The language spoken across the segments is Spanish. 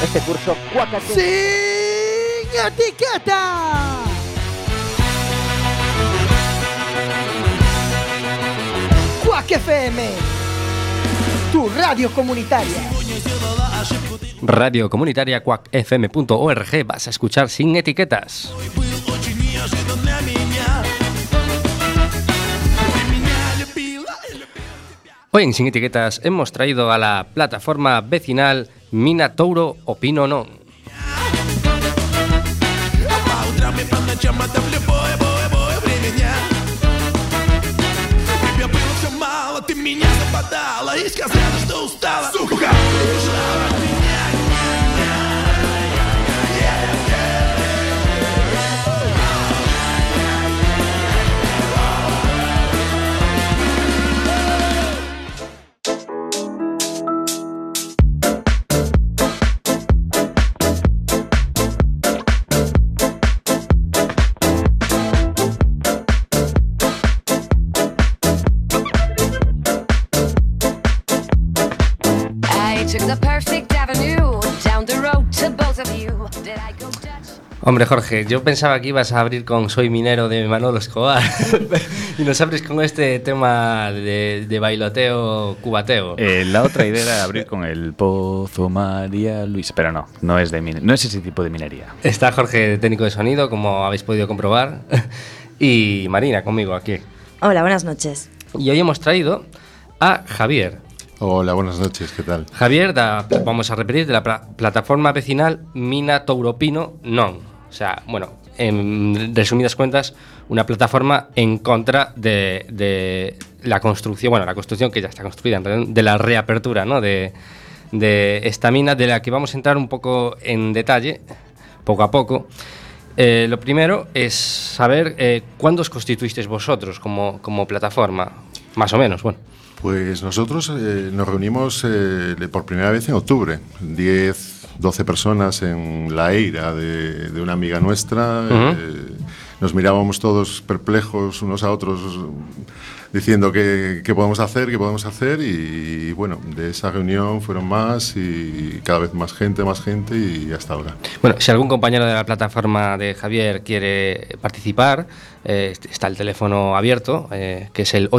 este curso Cuácate sin etiqueta. Cuac FM, tu radio comunitaria. Radio comunitaria cuacfm.org. Vas a escuchar Sin Etiquetas. Hoy en Sin Etiquetas hemos traído a la plataforma vecinal Mina Touro Opino Non. Hombre, Jorge, yo pensaba que ibas a abrir con Soy Minero de Manolo Escobar y nos abres con este tema de bailoteo cubateo. La otra idea era abrir con el Pozo María Luisa, pero no es ese tipo de minería. Está Jorge, técnico de sonido, como habéis podido comprobar, y Marina conmigo aquí. Hola, buenas noches. Y hoy hemos traído a Javier. Hola, buenas noches, ¿qué tal? Javier, vamos a repetir, de la plataforma vecinal Mina Touro Opino Non. O sea, bueno, en resumidas cuentas, una plataforma en contra de la construcción, bueno, la construcción que ya está construida, de la reapertura, ¿no? de esta mina, de la que vamos a entrar un poco en detalle, poco a poco. Lo primero es saber cuándo os constituisteis vosotros como plataforma, más o menos, bueno. Pues nosotros nos reunimos por primera vez en octubre, 10-12 personas en la eira de una amiga nuestra. Nos mirábamos todos perplejos unos a otros diciendo qué podemos hacer y bueno, de esa reunión fueron más y cada vez más gente y hasta ahora. Bueno, si algún compañero de la plataforma de Javier quiere participar, está el teléfono abierto, que es el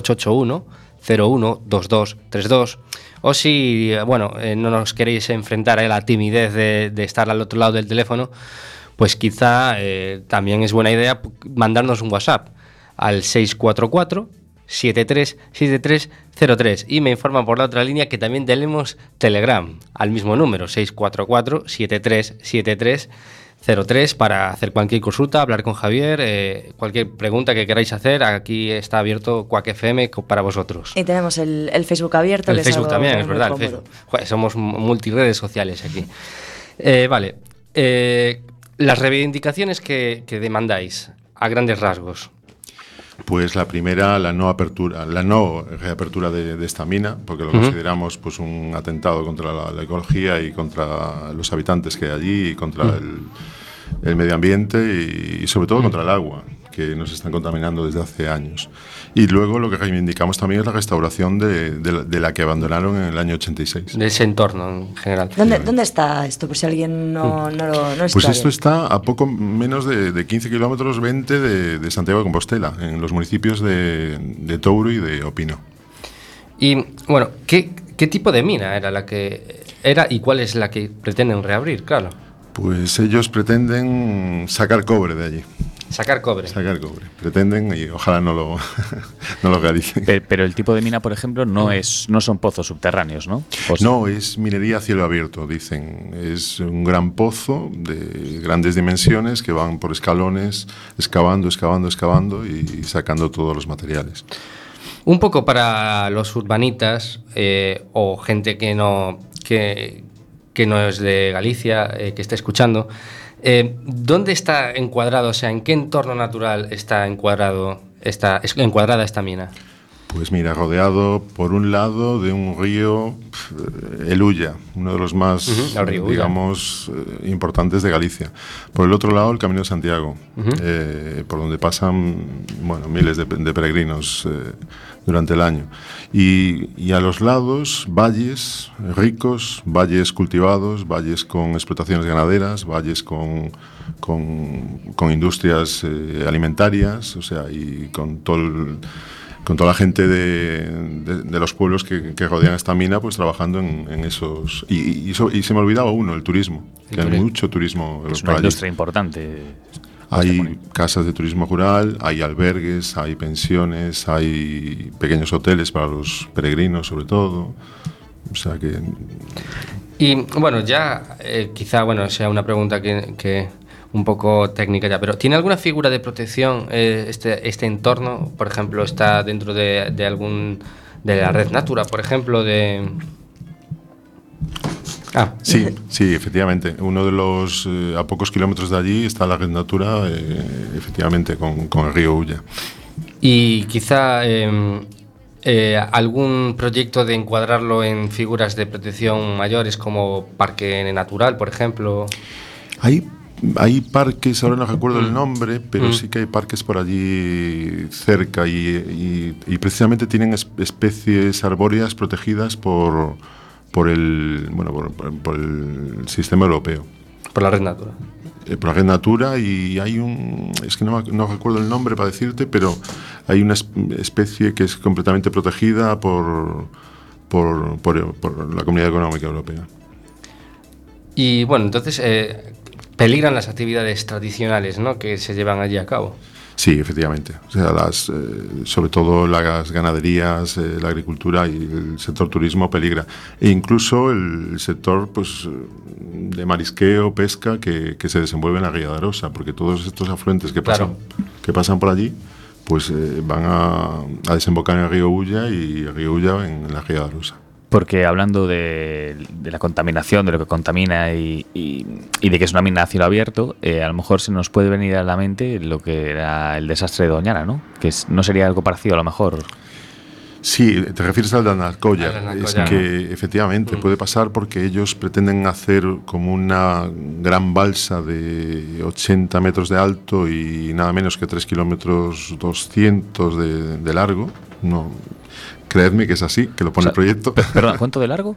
881-012232, o si no nos queréis enfrentar a la timidez de estar al otro lado del teléfono, pues quizá también es buena idea mandarnos un WhatsApp al 644-737303 y me informan por la otra línea que también tenemos Telegram al mismo número, 644-737303, para hacer cualquier consulta, hablar con Javier, cualquier pregunta que queráis hacer. Aquí está abierto Cuac FM para vosotros. Y tenemos el Facebook abierto. El Facebook también, es verdad. El Facebook. Joder, somos multiredes sociales aquí. Vale. Las reivindicaciones que demandáis, a grandes rasgos. Pues la primera, la no reapertura de esta mina, porque lo consideramos pues un atentado contra la ecología y contra los habitantes que hay allí, y contra el medio ambiente y sobre todo contra el agua, que nos están contaminando desde hace años. Y luego lo que reivindicamos también es la restauración de la que abandonaron en el año 86. De ese entorno en general. ¿Dónde está esto? Por si alguien no está. Pues esto está a poco menos de 15 kilómetros, 20 de Santiago de Compostela, en los municipios de Touro y de Opino. Y bueno, ¿qué tipo de mina era la que era y cuál es la que pretenden reabrir? Claro. Pues ellos pretenden sacar cobre de allí. Sacar cobre. Pretenden y ojalá no lo realicen. Pero el tipo de mina, por ejemplo, no son pozos subterráneos, ¿no? No, es minería a cielo abierto, dicen. Es un gran pozo de grandes dimensiones que van por escalones, excavando y sacando todos los materiales. Un poco para los urbanitas o gente que no es de Galicia, que esté escuchando. ¿Dónde está encuadrado? O sea, ¿en qué entorno natural está encuadrada esta mina? Pues mira, rodeado por un lado de un río, el Ulla, uno de los más, digamos, importantes de Galicia. Por el otro lado, el Camino de Santiago, por donde pasan miles de peregrinos durante el año. Y a los lados, valles ricos, valles cultivados, valles con explotaciones ganaderas, valles con industrias alimentarias, o sea, y con toda la gente de los pueblos que rodean esta mina, pues trabajando en esos... Y se me olvidaba uno, el turismo, que hay mucho turismo. Es una industria importante. Hay casas de turismo rural, hay albergues, hay pensiones, hay pequeños hoteles para los peregrinos, sobre todo. O sea que... Y bueno, ya quizá sea una pregunta que un poco técnica ya, pero ¿tiene alguna figura de protección este entorno? Por ejemplo, ¿está dentro de la red Natura, por ejemplo, de...? Sí, efectivamente. Uno de los, a pocos kilómetros de allí está la red Natura, efectivamente, con el río Ulla. Y quizá algún proyecto de encuadrarlo en figuras de protección mayores como parque natural, por ejemplo. Hay parques, ahora no recuerdo el nombre, pero sí que hay parques por allí cerca y precisamente tienen especies arbóreas protegidas por el sistema europeo. Por la red Natura. Por la red Natura, y hay es que no recuerdo el nombre para decirte, pero hay una especie que es completamente protegida por la Comunidad Económica Europea. Y bueno, entonces peligran las actividades tradicionales, ¿no?, que se llevan allí a cabo. Sí, efectivamente. O sea, sobre todo las ganaderías, la agricultura y el sector turismo peligra. E incluso el sector de marisqueo, pesca, que se desenvuelve en la Ría de Arosa, porque todos estos afluentes que pasan por allí, pues van a desembocar en el río Ulla y el río Ulla en la Ría de Arosa. Porque hablando de la contaminación, de lo que contamina y de que es una mina a cielo abierto, a lo mejor se nos puede venir a la mente lo que era el desastre de Doñana, ¿no? Que no sería algo parecido a lo mejor. Sí, te refieres al de Alnalcoya. Es que efectivamente puede pasar porque ellos pretenden hacer como una gran balsa de 80 metros de alto y nada menos que 3 kilómetros 200 de largo. No, creedme que es así, que lo pone el proyecto. Perdón, ¿cuánto de largo?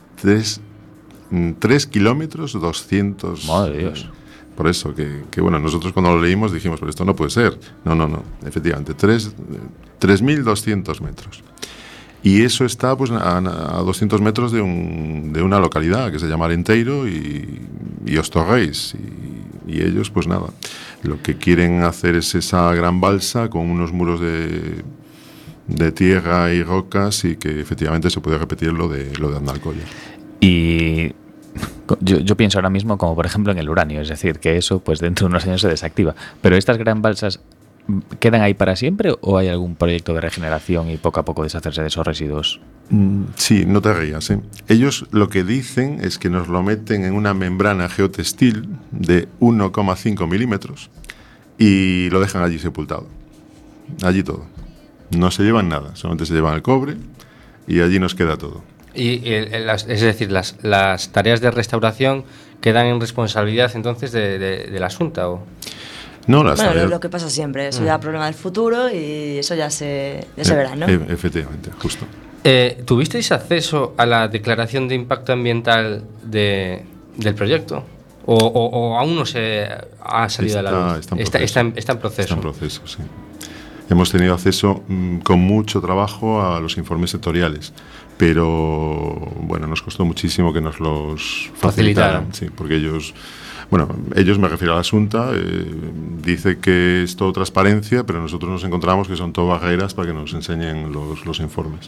3 kilómetros 200. Madre de Dios. Por eso, que bueno, nosotros cuando lo leímos dijimos, pero esto no puede ser. No, efectivamente, 3.200 metros. Y eso está pues a 200 metros de una localidad que se llama Arenteiro y Ostorreis. Y ellos, pues nada, lo que quieren hacer es esa gran balsa con unos muros de tierra y rocas, y que efectivamente se puede repetir lo de Alnalcoya. Y yo pienso ahora mismo como por ejemplo en el uranio, es decir, que eso pues dentro de unos años se desactiva. Pero estas gran balsas, ¿quedan ahí para siempre o hay algún proyecto de regeneración y poco a poco deshacerse de esos residuos? Sí, no te rías, ¿eh? Ellos lo que dicen es que nos lo meten en una membrana geotextil de 1,5 milímetros y lo dejan allí sepultado. Allí todo. No se llevan nada, solamente se llevan el cobre y allí nos queda todo. Y es decir, las tareas de restauración quedan en responsabilidad entonces de la Xunta, ¿o? No, lo que pasa siempre, eso ya es problema del futuro y eso ya se verá, ¿no? Efectivamente, justo. ¿Tuvisteis acceso a la declaración de impacto ambiental del proyecto? ¿O aún no se ha salido a la luz? Está en proceso. Está en proceso, sí. Hemos tenido acceso con mucho trabajo a los informes sectoriales, pero bueno, nos costó muchísimo que nos los facilitaran. Sí, porque ellos me refiero a la Xunta, dice que es todo transparencia, pero nosotros nos encontramos que son todo barreras para que nos enseñen los informes.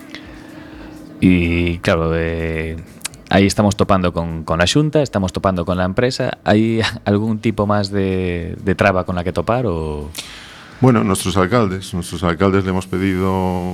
Y claro, ahí estamos topando con la Xunta, estamos topando con la empresa. ¿Hay algún tipo más de traba con la que topar o...? Bueno, nuestros alcaldes le hemos pedido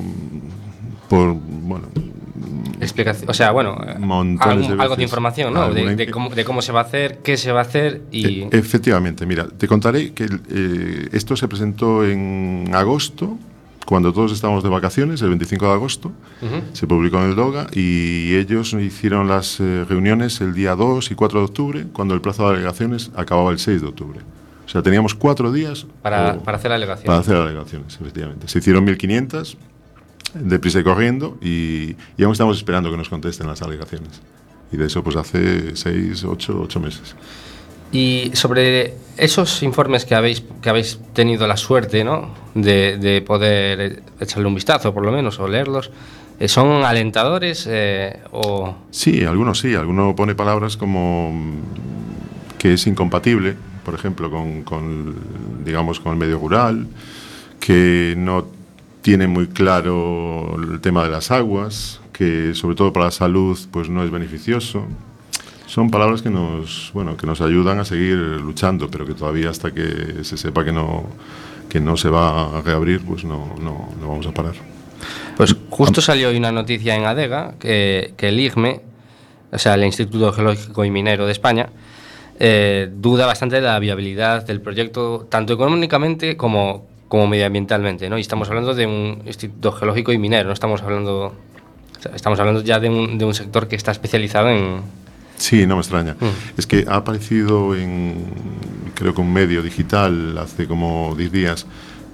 explicación, o sea, algo de información, ¿no? De cómo se va a hacer, qué se va a hacer y... Efectivamente, mira, te contaré que esto se presentó en agosto, cuando todos estábamos de vacaciones, el 25 de agosto, se publicó en el DOGA y ellos hicieron las reuniones el día 2 y 4 de octubre, cuando el plazo de alegaciones acababa el 6 de octubre. O sea, teníamos 4 días para hacer alegaciones. Para hacer alegaciones, efectivamente. Se hicieron 1.500 deprisa y corriendo, y aún estamos esperando que nos contesten las alegaciones. Y de eso pues hace 6, 8 meses. Y sobre esos informes que habéis tenido la suerte, ¿no?, de poder echarle un vistazo, por lo menos, o leerlos, ¿son alentadores o...? Sí, algunos sí. Alguno pone palabras como que es incompatible, por ejemplo, con el medio rural, que no tiene muy claro el tema de las aguas, que sobre todo para la salud pues no es beneficioso. Son palabras que nos ayudan a seguir luchando, pero que todavía hasta que se sepa que no se va a reabrir, pues no vamos a parar. Pues justo salió hoy una noticia en Adega que el IGME, o sea, el Instituto Geológico y Minero de España, duda bastante de la viabilidad del proyecto, tanto económicamente como medioambientalmente, ¿no? Y estamos hablando de un Instituto Geológico y Minero, no estamos hablando ya de un sector que está especializado en... Sí, no me extraña. Es que ha aparecido creo que un medio digital hace como 10 días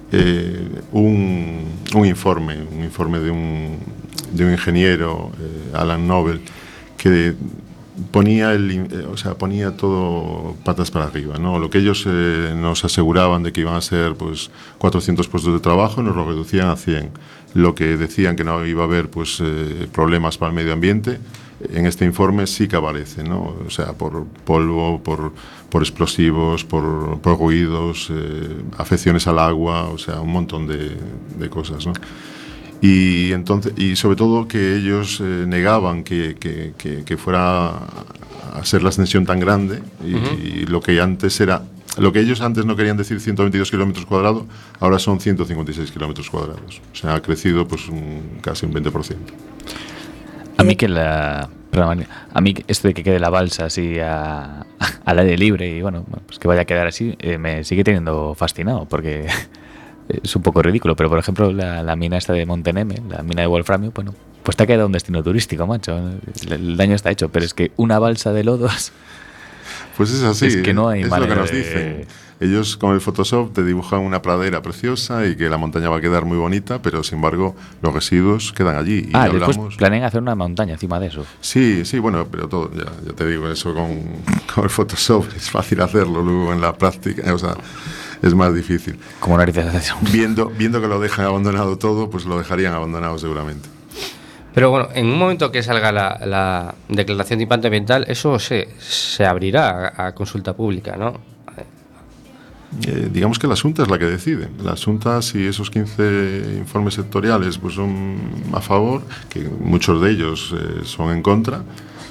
un informe de un ingeniero, Alan Nobel, que ponía todo patas para arriba, ¿no? Lo que ellos nos aseguraban de que iban a ser pues 400 puestos de trabajo, nos lo reducían a 100. Lo que decían que no iba a haber pues problemas para el medio ambiente, en este informe sí que aparece, ¿no? O sea, por polvo, por explosivos, por ruidos, afecciones al agua, o sea, un montón de cosas, ¿no? Y sobre todo que ellos negaban que fuera a ser la extensión tan grande, y lo que ellos antes no querían decir 122 kilómetros cuadrados, ahora son 156 kilómetros cuadrados. O sea, ha crecido pues casi un 20%. A mí esto de que quede la balsa así al aire libre y bueno, pues que vaya a quedar así, me sigue teniendo fascinado, porque es un poco ridículo, pero por ejemplo la mina esta de Monteneme, la mina de wolframio, bueno, pues te ha quedado un destino turístico, macho. El daño está hecho, pero es que una balsa de lodos... Pues es así, es que no hay es lo que nos dicen. Ellos con el Photoshop te dibujan una pradera preciosa y que la montaña va a quedar muy bonita, pero sin embargo los residuos quedan allí. Y después planean hacer una montaña encima de eso. Sí, bueno, pero todo, ya te digo, eso con el Photoshop es fácil hacerlo, luego en la práctica, o sea, es más difícil. Como narices. Viendo que lo dejan abandonado todo, pues lo dejarían abandonado seguramente. Pero bueno, en un momento que salga la declaración de impacto ambiental, eso se abrirá a consulta pública, ¿no? Digamos que la Xunta es la que decide. La Xunta, si esos 15 informes sectoriales pues son a favor, que muchos de ellos son en contra,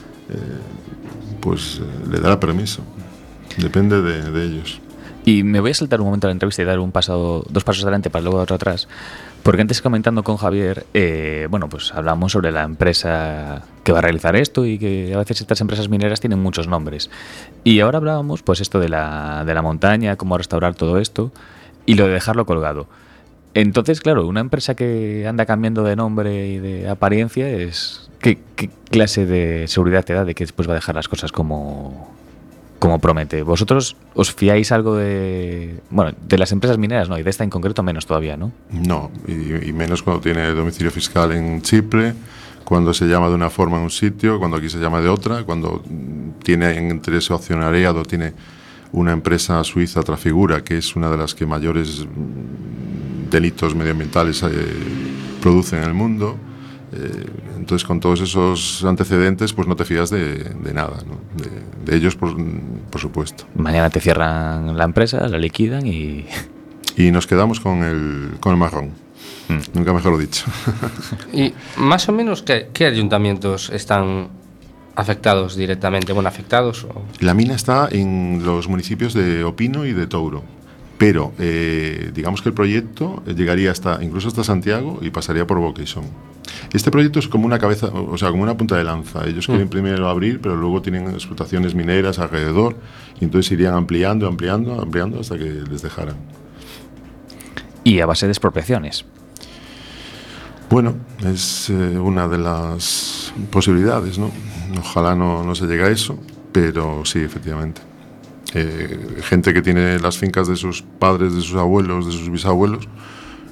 pues le dará permiso. Depende de ellos. Y me voy a saltar un momento a la entrevista y dar dos pasos adelante para luego otro atrás. Porque antes, comentando con Javier, pues hablamos sobre la empresa que va a realizar esto y que a veces estas empresas mineras tienen muchos nombres. Y ahora hablábamos, pues esto de la montaña, cómo restaurar todo esto y lo de dejarlo colgado. Entonces, claro, una empresa que anda cambiando de nombre y de apariencia, ¿qué clase de seguridad te da de que después va a dejar las cosas como promete? ¿Vosotros os fiáis algo de las empresas mineras? No, y de esta en concreto menos todavía, ¿no? No, y menos cuando tiene domicilio fiscal en Chipre, cuando se llama de una forma en un sitio, cuando aquí se llama de otra, cuando tiene entre su accionariado tiene una empresa suiza Trafigura, que es una de las que mayores delitos medioambientales produce en el mundo. Entonces, con todos esos antecedentes, pues no te fías de nada, ¿no? De ellos, por supuesto. Mañana te cierran la empresa, la liquidan y nos quedamos con el marrón. Nunca mejor dicho. Y más o menos, ¿qué ayuntamientos están afectados directamente? Bueno, afectados. La mina está en los municipios de Opino y de Touro. Pero digamos que el proyecto llegaría incluso hasta Santiago y pasaría por Boqueixón. Este proyecto es como una cabeza, o sea, como una punta de lanza. Ellos quieren primero abrir, pero luego tienen explotaciones mineras alrededor, y entonces irían ampliando hasta que les dejaran. Y a base de expropiaciones. Bueno, es una de las posibilidades, ¿no? Ojalá no se llegue a eso, pero sí, efectivamente. Gente que tiene las fincas de sus padres, de sus abuelos, de sus bisabuelos,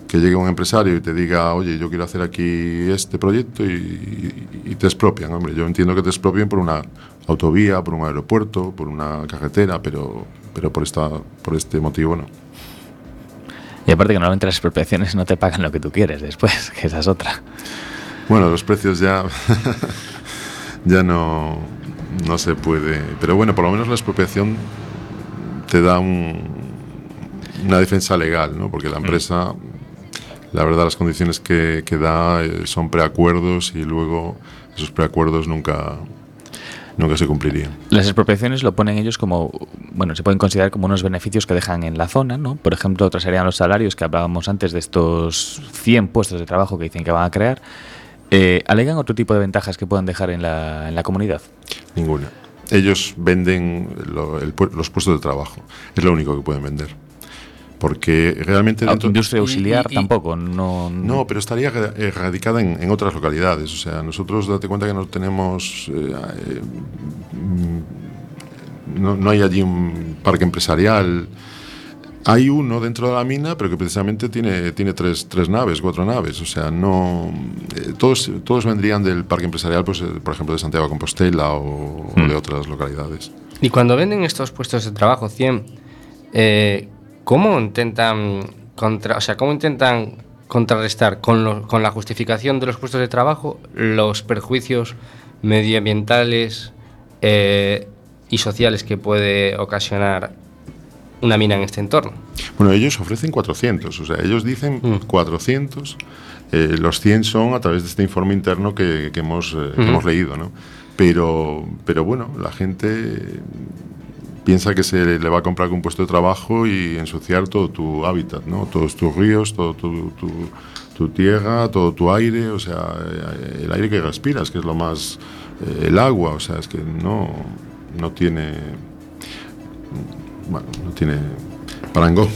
que llegue un empresario y te diga, oye, yo quiero hacer aquí este proyecto y te expropian. Hombre, yo entiendo que te expropien por una autovía, por un aeropuerto, por una carretera, pero por este motivo no. Y aparte que normalmente las expropiaciones no te pagan lo que tú quieres después, que esa es otra. Bueno, los precios ya ya no se puede. Pero bueno, por lo menos la expropiación te da una defensa legal, ¿no? Porque la empresa, la verdad, las condiciones que da son preacuerdos y luego esos preacuerdos nunca se cumplirían. Las expropiaciones lo ponen ellos como, bueno, se pueden considerar como unos beneficios que dejan en la zona, ¿no? Por ejemplo, otros serían los salarios que hablábamos antes de estos 100 puestos de trabajo que dicen que van a crear. ¿Alegan otro tipo de ventajas que puedan dejar en la comunidad? Ninguna. Ellos denden los puestos de trabajo. Es lo único que pueden vender. Porque realmente... Industria auxiliar tampoco, no... No, pero estaría radicada en otras localidades. O sea, nosotros, date cuenta que no tenemos... no hay allí un parque empresarial. Hay uno dentro de la mina, pero que precisamente tiene 3 naves, 4 naves. O sea, no... todos vendrían del parque empresarial, pues, por ejemplo, de Santiago de Compostela o de otras localidades. Y cuando venden estos puestos de trabajo, 100... ¿Cómo intentan contrarrestar con la justificación de los puestos de trabajo los perjuicios medioambientales y sociales que puede ocasionar una mina en este entorno? Bueno, ellos ofrecen 400, o sea, ellos dicen 400, los 100 son a través de este informe interno que hemos leído, ¿no? Pero bueno, la gente piensa que se le va a comprar un puesto de trabajo y ensuciar todo tu hábitat, ¿no? Todos tus ríos, todo tu tierra, todo tu aire, o sea, el aire que respiras, que es lo más... el agua, o sea, es que no tiene... Bueno, no tiene parangón.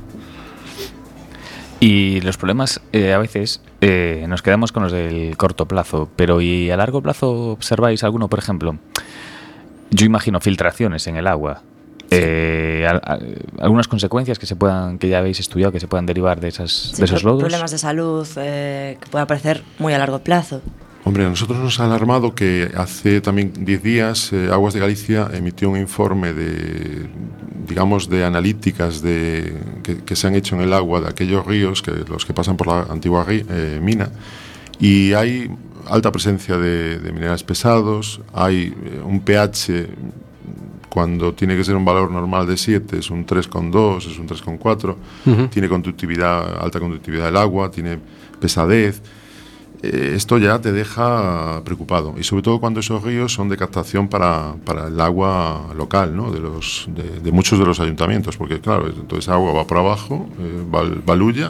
Y los problemas a veces nos quedamos con los del corto plazo, pero ¿y a largo plazo observáis alguno, por ejemplo? Yo imagino filtraciones en el agua. Sí. Algunas consecuencias que ya habéis estudiado que se puedan derivar de esos lodos. Problemas de salud que puedan aparecer muy a largo plazo. Hombre, a nosotros nos ha alarmado que hace también 10 días Aguas de Galicia emitió un informe de analíticas que se han hecho en el agua de aquellos ríos, los que pasan por la antigua mina, y hay alta presencia de minerales pesados, hay un pH, cuando tiene que ser un valor normal de 7, es un 3,2, es un 3,4, tiene alta conductividad del agua, tiene pesadez. Esto ya te deja preocupado, y sobre todo cuando esos ríos son de captación para el agua local, ¿no? de muchos de los ayuntamientos, porque claro, toda esa agua va por abajo, va a Luya,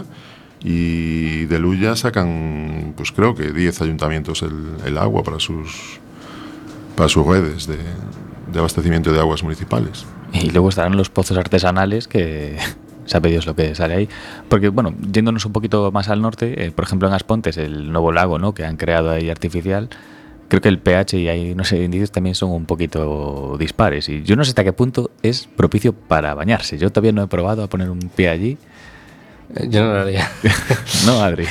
y de Luya sacan, pues creo que 10 ayuntamientos el agua para sus redes de abastecimiento de aguas municipales. Y luego estarán los pozos artesanales que... sabe Dios lo que sale ahí. Porque, bueno, yéndonos un poquito más al norte, por ejemplo en Aspontes, el nuevo lago, ¿no?, que han creado ahí artificial, creo que el pH y ahí, no sé, índices también son un poquito dispares. Y yo no sé hasta qué punto es propicio para bañarse. Yo todavía no he probado a poner un pie allí. Yo no lo haría. No, Adri.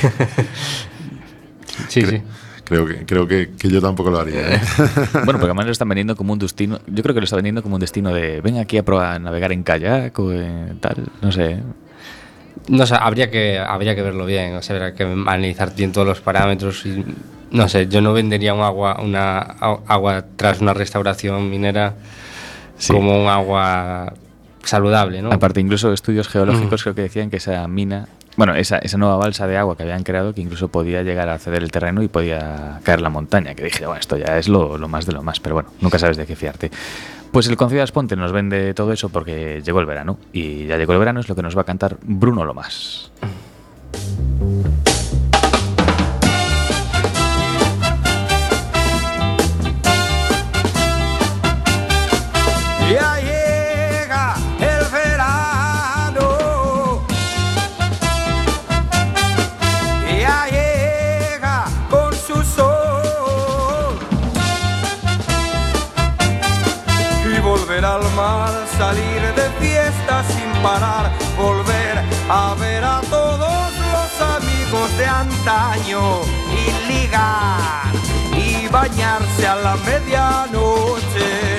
Sí. Creo que yo tampoco lo haría, ¿eh? Bueno, porque además lo están vendiendo como un destino. Yo creo que lo está vendiendo como un destino de ven aquí a probar a navegar en kayak o tal, no sé. No sé, habría que verlo bien, o sea, habría que analizar bien todos los parámetros y no sé, yo no vendería una agua tras una restauración minera como un agua saludable, ¿no? Aparte, incluso estudios geológicos creo que decían que esa mina, bueno, esa nueva balsa de agua que habían creado, que incluso podía llegar a ceder el terreno y podía caer la montaña, que dije, bueno, esto ya es lo más de lo más, pero bueno, nunca sabes de qué fiarte. Pues el Concello de Asponte nos vende todo eso porque llegó el verano, y ya llegó el verano, es lo que nos va a cantar Bruno Lomas. Ya llega el verano, ya llega con su sol, y volver al mar, salir de fiesta sin parar, volver a ver a todos los amigos de antaño y ligar y bañarse a la medianoche.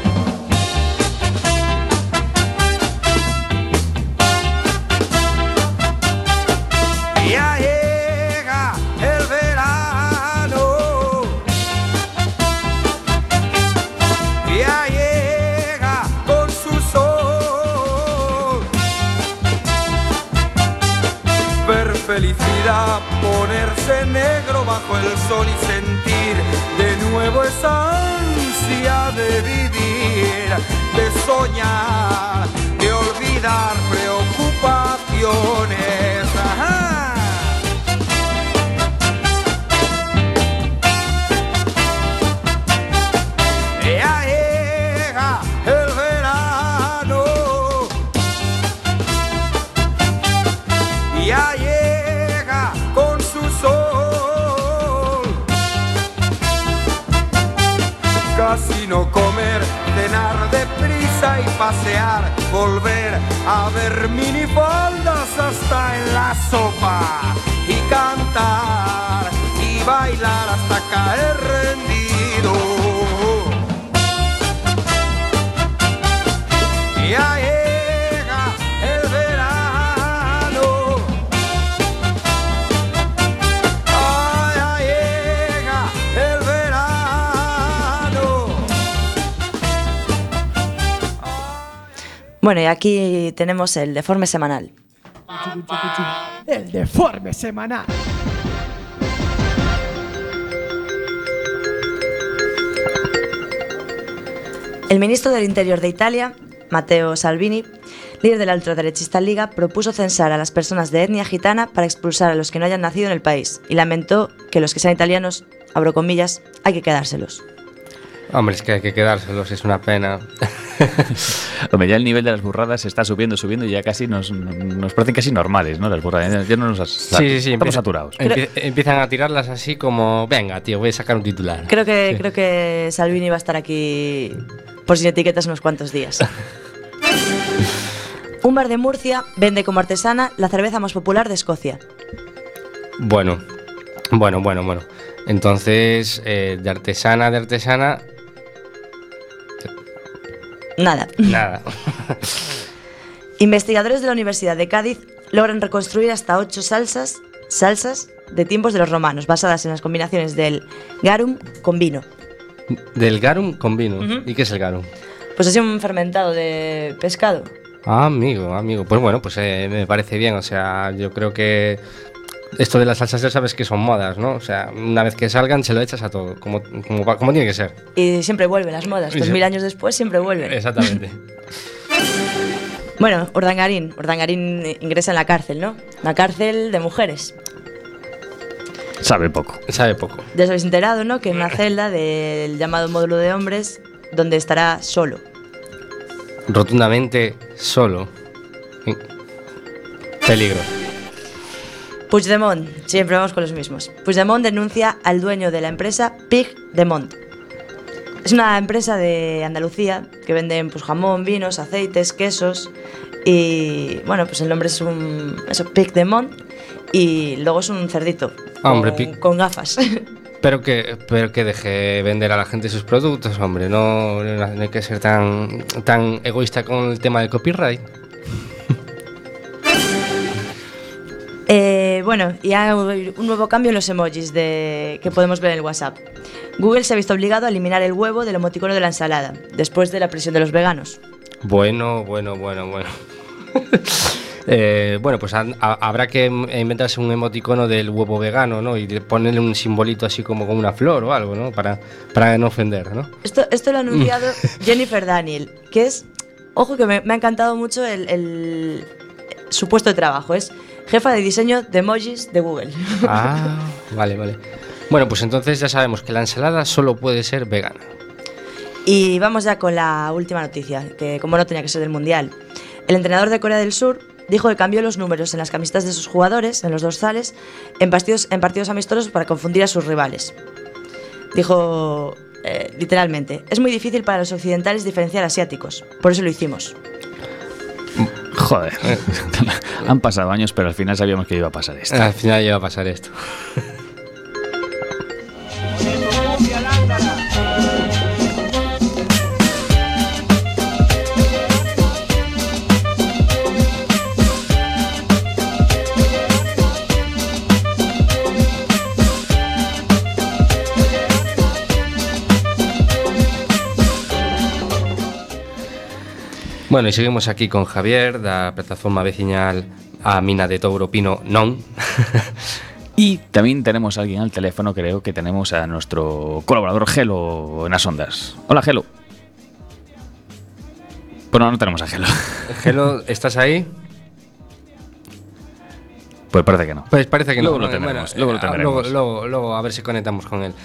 Ya llega el verano, ya llega con su sol. Ver felicidad, ponerse negro bajo el sol y sentir de nuevo esa ansia de vivir, de soñar, de olvidar preocupaciones. Ajá. Ya llega el verano, ya llega con su sol. Casi no comer, cenar deprisa y pasear, volver a ver minifaldas hasta en la sopa y cantar y bailar hasta caer rendido. Ya llega el verano, ya llega el verano. Bueno, y aquí tenemos el deforme semanal. El deforme semanal. El ministro del Interior de Italia, Matteo Salvini, líder de la ultraderechista Liga, propuso censar a las personas de etnia gitana para expulsar a los que no hayan nacido en el país y lamentó que los que sean italianos, abro comillas, hay que quedárselos. Hombre, es que hay que quedárselos, es una pena. Hombre, ya el nivel de las burradas está subiendo y ya casi nos parecen casi normales, ¿no? Las burradas. Ya no nos Sí, estamos saturados. Empiezan a tirarlas así como, venga, tío, voy a sacar un titular. Creo que Salvini va a estar aquí por sin etiquetas unos cuantos días. Un bar de Murcia vende como artesana la cerveza más popular de Escocia. Bueno. Entonces, de artesana... Nada. Investigadores de la Universidad de Cádiz logran reconstruir hasta 8 salsas de tiempos de los romanos, basadas en las combinaciones del garum con vino. ¿Del garum con vino? Uh-huh. ¿Y qué es el garum? Pues es un fermentado de pescado. Ah, amigo. Pues bueno, pues me parece bien. O sea, yo creo que esto de las salsas ya sabes que son modas, ¿no? O sea, una vez que salgan se lo echas a todo, como tiene que ser. Y siempre vuelven las modas, 2000 años después siempre vuelven. Exactamente. Bueno, Urdangarín ingresa en la cárcel, ¿no? La cárcel de mujeres. Sabe poco. Ya os habéis enterado, ¿no? Que en una celda del llamado módulo de hombres, donde estará solo. Rotundamente solo. Peligro. Puigdemont, siempre vamos con los mismos. Puigdemont denuncia al dueño de la empresa Pigdemont. Es una empresa de Andalucía que venden pues, jamón, vinos, aceites, quesos. Y bueno, pues el nombre es Pigdemont. Y luego es un cerdito. Con gafas. Pero que deje vender a la gente sus productos, hombre. No hay que ser tan egoísta con el tema del copyright. Bueno, y hay un nuevo cambio en los emojis que podemos ver en el WhatsApp. Google se ha visto obligado a eliminar el huevo del emoticono de la ensalada, después de la presión de los veganos. Bueno. Bueno, pues habrá que inventarse un emoticono del huevo vegano, ¿no? Y ponerle un simbolito así como con una flor o algo, ¿no? Para no ofender, ¿no? Esto lo ha anunciado Jennifer Daniel, que es... Ojo que me ha encantado mucho su puesto de trabajo. Es jefa de diseño de emojis de Google. Ah, vale. Bueno, pues entonces ya sabemos que la ensalada solo puede ser vegana. Y vamos ya con la última noticia, que como no tenía que ser del Mundial. El entrenador de Corea del Sur dijo que cambió los números en las camisetas de sus jugadores, en los dorsales, en partidos amistosos para confundir a sus rivales. Dijo literalmente, es muy difícil para los occidentales diferenciar asiáticos, por eso lo hicimos. Joder. Han pasado años, pero al final sabíamos que iba a pasar esto. Al final iba a pasar esto. Bueno, e seguimos aquí con Javier da plataforma veciñal a mina de Touropino non. Y también tenemos a alguien al teléfono, creo que tenemos a nuestro colaborador Gelo en las ondas. Hola, Gelo. Bueno, no tenemos a Gelo. Gelo, ¿estás ahí? Pues parece que no. Pues parece que luego no. Lo tendremos, Bueno, luego lo tendremos. Luego a ver si conectamos con él.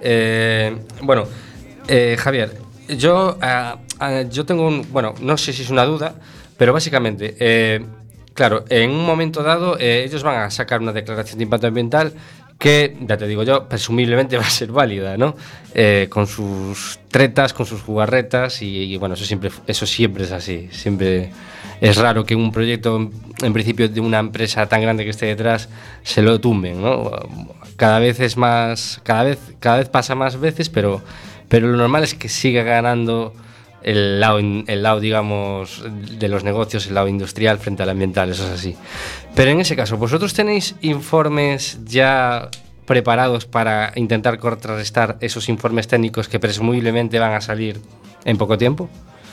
Javier, yo tengo bueno, no sé si es una duda, pero básicamente, claro, en un momento dado ellos van a sacar una declaración de impacto ambiental que, ya te digo yo, presumiblemente va a ser válida, ¿no? Con sus tretas, con sus jugarretas y bueno, eso siempre es así. Siempre es raro que un proyecto, en principio, de una empresa tan grande que esté detrás, se lo tumben, ¿no? Cada vez pasa más veces, pero lo normal es que siga ganando el lado, digamos, de los negocios, el lado industrial frente al ambiental, eso es así. Pero en ese caso, ¿vosotros tenéis informes ya preparados para intentar contrarrestar esos informes técnicos que presumiblemente van a salir en poco tiempo?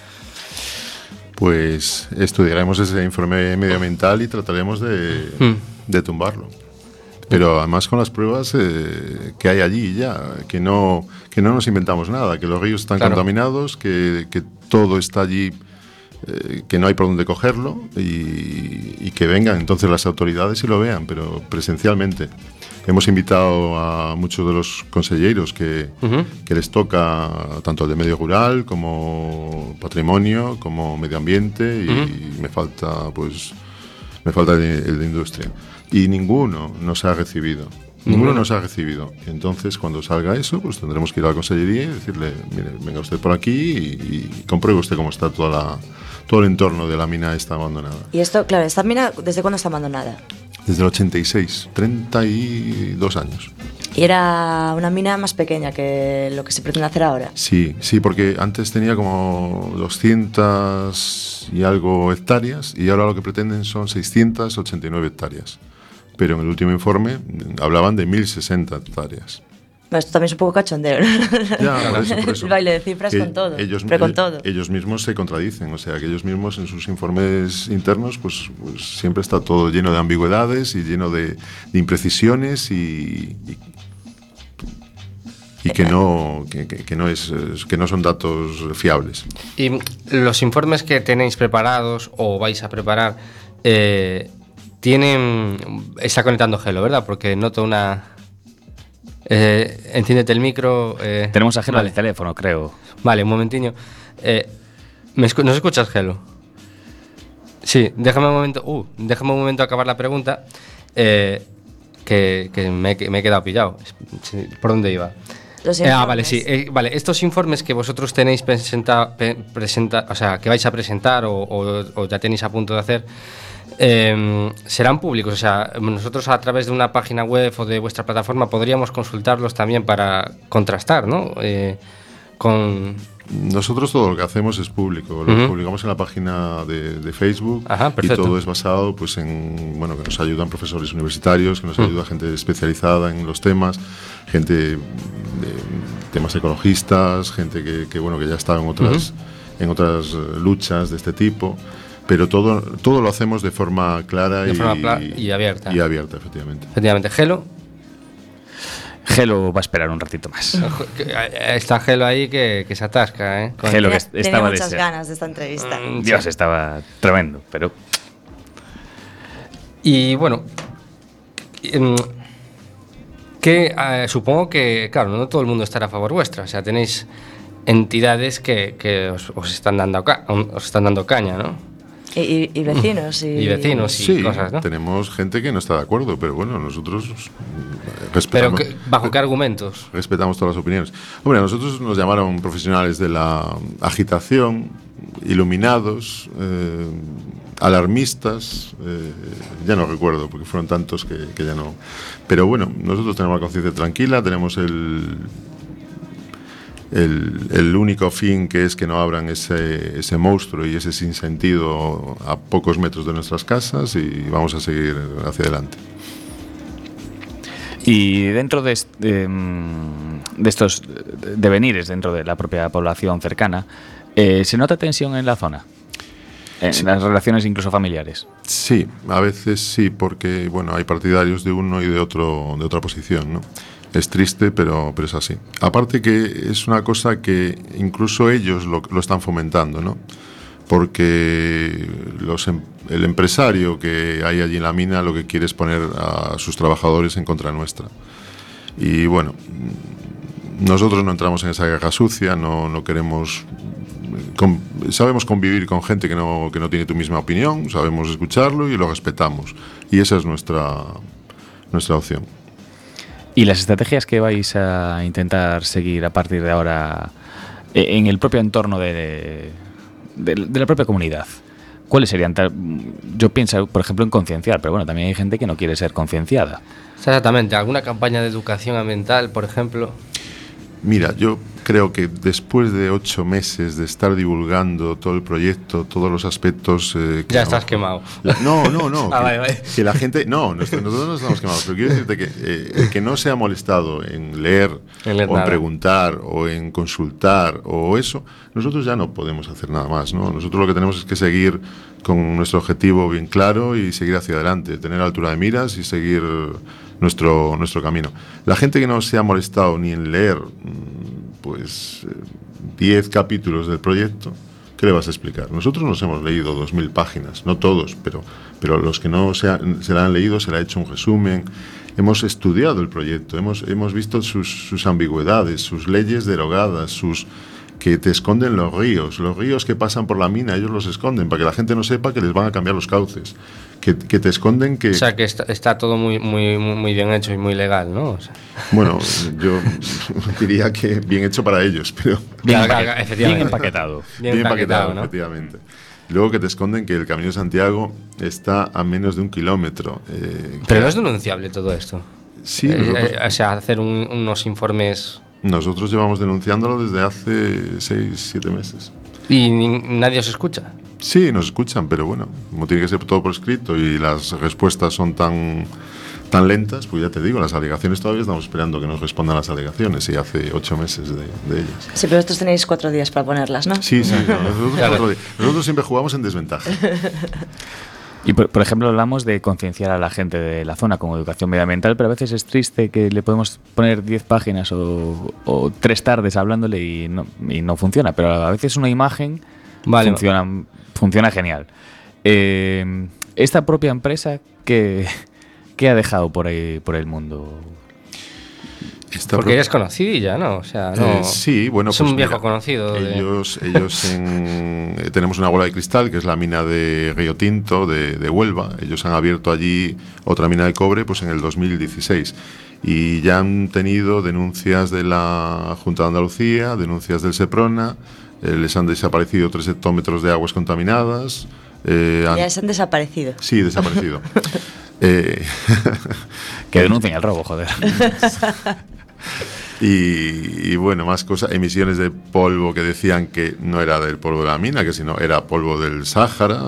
Pues estudiaremos ese informe medioambiental y trataremos de tumbarlo. Pero además con las pruebas que hay allí ya, que no nos inventamos nada, que los ríos están contaminados, que todo está allí, que no hay por dónde cogerlo y que vengan entonces las autoridades y lo vean, pero presencialmente. Hemos invitado a muchos de los conselleiros que les toca tanto el de medio rural como patrimonio, como medio ambiente y me falta el de industria. Y ninguno nos ha recibido. Ninguno nos ha recibido. Entonces, cuando salga eso, pues tendremos que ir a la consellería y decirle, mire, venga usted por aquí y compruebe usted cómo está todo el entorno de la mina esta abandonada. Y esto, claro, ¿esta mina desde cuándo está abandonada? Desde el 86, 32 años. ¿Y era una mina más pequeña que lo que se pretende hacer ahora? Sí, porque antes tenía como 200 y algo hectáreas y ahora lo que pretenden son 689 hectáreas. Pero en el último informe hablaban de 1060 hectáreas. Bueno, esto también es un poco cachondeo, ¿no? Ya, por eso. El baile de cifras con todo, con todo. Ellos mismos se contradicen, o sea, que ellos mismos en sus informes internos pues siempre está todo lleno de ambigüedades y lleno de imprecisiones y que no son datos fiables. Y los informes que tenéis preparados o vais a preparar está conectando Gelo, ¿verdad? Porque noto una... enciéndete el micro. Tenemos a Gelo al teléfono, creo. Vale, un momentiño. ¿Nos escuchas, Gelo? Sí, déjame un momento acabar la pregunta. Que me he quedado pillado. ¿Por dónde iba? Vale, sí. Vale, estos informes que vosotros tenéis o sea, que vais a presentar o ya tenéis a punto de hacer, serán públicos. O sea, nosotros a través de una página web o de vuestra plataforma podríamos consultarlos también para contrastar, ¿no? Nosotros todo lo que hacemos es público, lo publicamos en la página de Facebook. Ajá, y todo es basado pues en, bueno, que nos ayudan profesores universitarios, que nos ayuda gente especializada en los temas, gente de temas ecologistas, gente que ya está en otras luchas de este tipo, pero todo lo hacemos de forma clara y abierta. Y abierta, efectivamente. Efectivamente. Gelo va a esperar un ratito más. Está Gelo ahí que se atasca, ¿eh? Gelo que tenía muchas ganas de esta entrevista. Dios, estaba tremendo, pero... Y bueno, supongo que, claro, no todo el mundo estará a favor vuestra. O sea, tenéis entidades que os están dando caña, ¿no? Y vecinos. Y vecinos y Sí, cosas, ¿no? tenemos gente que no está de acuerdo, pero bueno, nosotros Pero respetamos, ¿bajo qué argumentos? respetamos todas las opiniones. Hombre, a nosotros nos llamaron profesionales de la agitación, iluminados, alarmistas, ya no recuerdo porque fueron tantos que ya no. Pero bueno, nosotros tenemos la conciencia tranquila, tenemos el único fin, que es que no abran ese monstruo y ese sinsentido a pocos metros de nuestras casas, y vamos a seguir hacia adelante. Y dentro de estos devenires dentro de la propia población cercana, ¿se nota tensión en la zona? En las relaciones incluso familiares. Sí, a veces sí, porque bueno, hay partidarios de uno y de otra posición, ¿no? Es triste, pero es así. Aparte que es una cosa que incluso ellos lo están fomentando, ¿no? Porque el empresario que hay allí en la mina lo que quiere es poner a sus trabajadores en contra nuestra. Y bueno, nosotros no entramos en esa guerra sucia, no queremos... sabemos convivir con gente que no tiene tu misma opinión, sabemos escucharlo y lo respetamos. Y esa es nuestra opción. ¿Y las estrategias que vais a intentar seguir a partir de ahora en el propio entorno de la propia comunidad? ¿Cuáles serían? Yo pienso, por ejemplo, en concienciar, pero bueno, también hay gente que no quiere ser concienciada. Exactamente, ¿alguna campaña de educación ambiental, por ejemplo? Mira, yo creo que después de 8 meses de estar divulgando todo el proyecto, todos los aspectos... ya estás quemado. No. Vale. Que la gente... No, nosotros no estamos quemados, pero quiero decirte que el que no se ha molestado en leer o nada. en preguntar o en consultar o eso, nosotros ya no podemos hacer nada más, ¿no? Nosotros lo que tenemos es que seguir con nuestro objetivo bien claro y seguir hacia adelante, tener altura de miras y seguir nuestro camino. La gente que no se ha molestado ni en leer pues 10 capítulos del proyecto, ¿qué le vas a explicar? Nosotros nos hemos leído 2000 páginas, no todos, pero los que no se la han leído se le ha hecho un resumen. Hemos estudiado el proyecto, hemos visto sus ambigüedades, sus leyes derogadas, que te esconden los ríos que pasan por la mina, ellos los esconden para que la gente no sepa que les van a cambiar los cauces, que te esconden que... O sea, que está todo muy bien hecho y muy legal, ¿no? O sea. Bueno, yo diría que bien hecho para ellos, pero... Bien empaquetado. Bien empaquetado, ¿no? Efectivamente. Luego que te esconden que el Camino de Santiago está a menos de 1 kilómetro. Pero no es denunciable todo esto. Sí, o sea, hacer unos informes... Nosotros llevamos denunciándolo desde hace 6-7 meses. ¿Y nadie os escucha? Sí, nos escuchan, pero bueno, como tiene que ser todo por escrito y las respuestas son tan lentas, pues ya te digo, las alegaciones todavía estamos esperando que nos respondan las alegaciones, y hace 8 meses de ellas. Sí, pero vosotros tenéis 4 días para ponerlas, ¿no? Sí, nosotros siempre jugamos en desventaja. Y por ejemplo, hablamos de concienciar a la gente de la zona con educación medioambiental, pero a veces es triste que le podemos poner 10 páginas o 3 tardes hablándole y no funciona, pero a veces una imagen funciona genial. Esta propia empresa, ¿qué ha dejado por ahí por el mundo? Porque eres conocidilla, ¿no? O sea, no, sí, bueno, es pues un viejo mira, conocido. Ellos tenemos una bola de cristal, que es la mina de Río Tinto de Huelva. Ellos han abierto allí otra mina de cobre pues en el 2016. Y ya han tenido denuncias de la Junta de Andalucía, denuncias del Seprona, les han desaparecido 3 hectómetros de aguas contaminadas. Ya se han desaparecido. Sí, desaparecido. Que denuncien el robo, joder. Y bueno, más cosas, emisiones de polvo que decían que no era del polvo de la mina, que sino era polvo del Sáhara.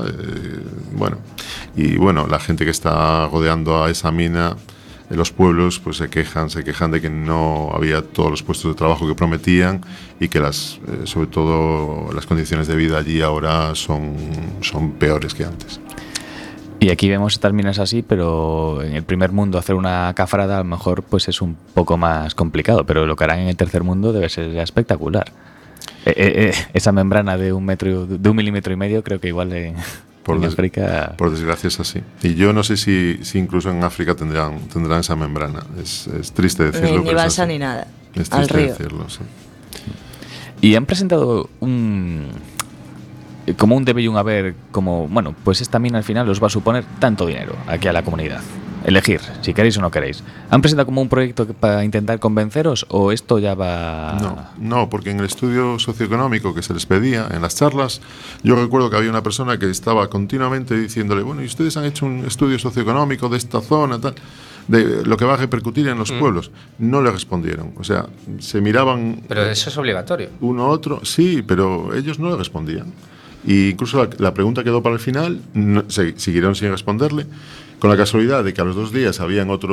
Bueno, la gente que está rodeando a esa mina, los pueblos, pues se quejan de que no había todos los puestos de trabajo que prometían, y que sobre todo las condiciones de vida allí ahora son peores que antes. Y aquí vemos estas minas así, pero en el primer mundo hacer una cafrada a lo mejor pues es un poco más complicado, pero lo que harán en el tercer mundo debe ser espectacular. Esa membrana de 1,5 milímetros, creo que igual en África... Por desgracia es así. Y yo no sé si incluso en África tendrán esa membrana. Es triste decirlo. Ni balsa ni nada. Es triste al río. decirlo, sí. Y han presentado como un debe y un haber, como, bueno, pues esta mina al final os va a suponer tanto dinero aquí a la comunidad. Elegir, si queréis o no queréis. ¿Han presentado como un proyecto para intentar convenceros o esto ya va...? No, porque en el estudio socioeconómico que se les pedía, en las charlas, yo recuerdo que había una persona que estaba continuamente diciéndole, bueno, ¿y ustedes han hecho un estudio socioeconómico de esta zona, tal, de lo que va a repercutir en los pueblos? No le respondieron, o sea, se miraban... Pero eso es obligatorio. Uno a otro, sí, pero ellos no le respondían. Y incluso la pregunta quedó para el final, siguieron sin responderle, con la casualidad de que a los 2 días había en el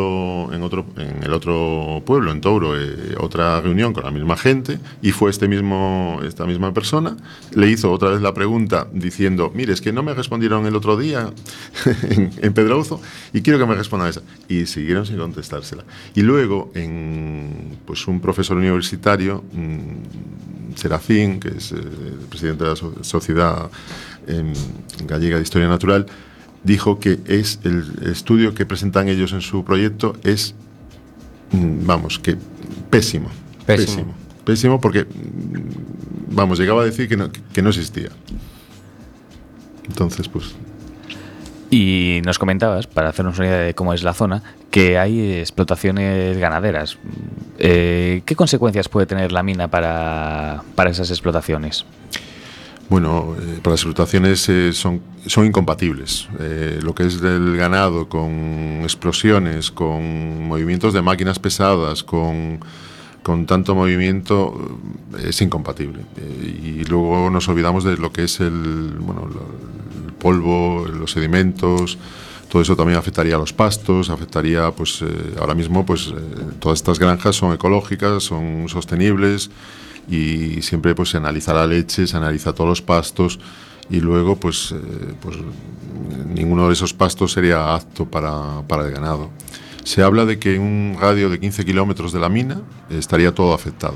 otro pueblo, en Touro, otra reunión con la misma gente, y fue esta misma persona, le hizo otra vez la pregunta diciendo, mire, es que no me respondieron el otro día en Pedrozo y quiero que me respondan esa. Y siguieron sin contestársela. Y luego, pues un profesor universitario, Serafín, que es el presidente de la Sociedad Gallega de Historia Natural, dijo que es el estudio que presentan ellos en su proyecto es, vamos, que pésimo porque, vamos, llegaba a decir que no existía. Entonces, pues... Y nos comentabas, para hacernos una idea de cómo es la zona, que hay explotaciones ganaderas. ¿Qué consecuencias puede tener la mina para esas explotaciones? Bueno, para las explotaciones son incompatibles. Lo que es del ganado, con explosiones, con movimientos de máquinas pesadas, con tanto movimiento, es incompatible. Y luego nos olvidamos de lo que es el polvo, los sedimentos. Todo eso también afectaría a los pastos, afectaría, pues ahora mismo, pues todas estas granjas son ecológicas, son sostenibles. Y siempre pues se analiza la leche, se analiza todos los pastos y luego pues ninguno de esos pastos sería apto para el ganado. Se habla de que en un radio de 15 kilómetros de la mina estaría todo afectado.